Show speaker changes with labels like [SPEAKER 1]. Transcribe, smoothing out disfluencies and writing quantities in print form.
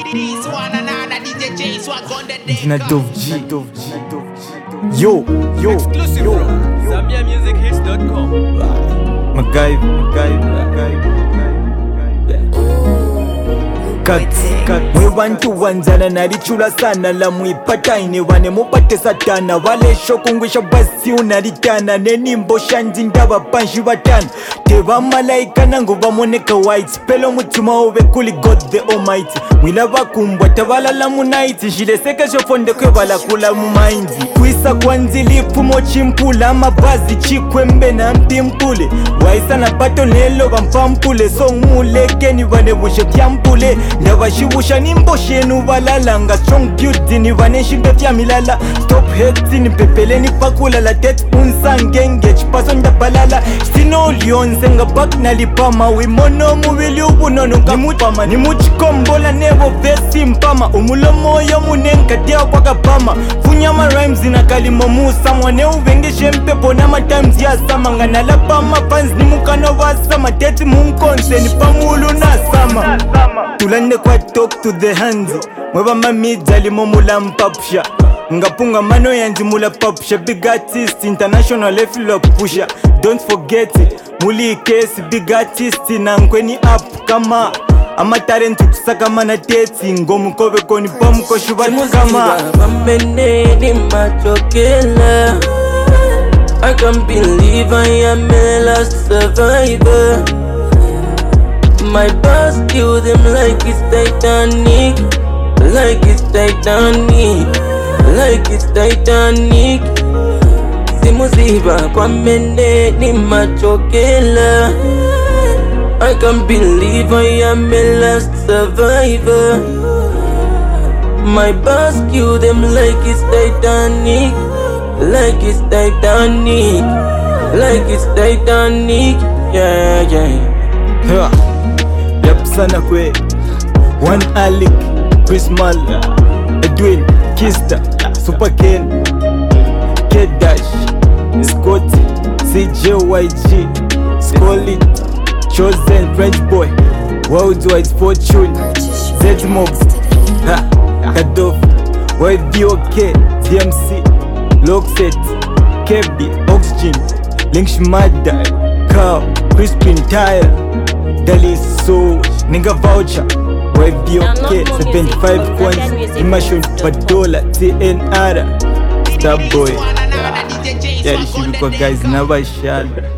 [SPEAKER 1] This one another DJ J Swag on the deck.
[SPEAKER 2] It's not Dove G. Yo.
[SPEAKER 3] Exclusive from ZambiaMusicHits.com.
[SPEAKER 2] MacGyver. Mwe wantu wanzana nalichula sana la mwipata ine wane mupate satana wale shokungwisha basi unalitana nenimbo shanzi ndaba panshi batana teba malaika nangu bamoneka white spelo mutima ove kuli God the Almighty mwila bakumbwa tabalala munaiti shileseke shofonde kwe balakula mumaindi kwisa kwanzili fumo chimpula mabazi chikwembe na mpimpule waisa na pato nelo bampampule song mulekeni vanebushe tyampule ndabashibusha nimboshenu balalanga strong beauty ni vaneshinto tya milala stop hating pepeleni pakulala tet unsangenge chipaso ndabalala sino lyonse nga back nalipama wimono mubili ubunono ngamutpama nimuchikombola nebo vesi mpama umulomo yo munenka tia kwakapama funyama rhymes inakalimo musa mwane uvengeshe mpepo na matimes ya sama nganalapama fans nimukano basama teti munkonse ni pamulu na sama tulande kwa talk to the hands mweba mamidza limomula mpapsha ngapunga mano yanzi mula papsha big artist international flop pusha don't forget it muli case big artist na nkweni up kama ama talent kusaka mana teti ngomukove koni pamuko shubati kama
[SPEAKER 4] Bameneni machokela I can't believe I am a last survivor. My boss killed them like it's Titanic. Like it's Titanic. Like it's Titanic. Simuziba kwa meneni machokela I can't believe I am a last survivor. My boss killed them like it's Titanic. Like it's Titanic. Like it's Titanic. Yeah.
[SPEAKER 2] Yap sana kwe One Alec, Chris Mal, Edwin, Kista, Super Ken, K-Dash, Scotty, CJYG, Scolit, Chosen, French Boy, Worldwide Fortune, Z-Mobs, Kadof, YBOK, DMC, Lockset, KB, Oxygen, Link Shmada, Carl, Crispin Tire, Dali So, Nigga Voucher, YBOK, 75 coins, Imashun Padola, TNR, Starboy. Yeah, this should be guys, never shall.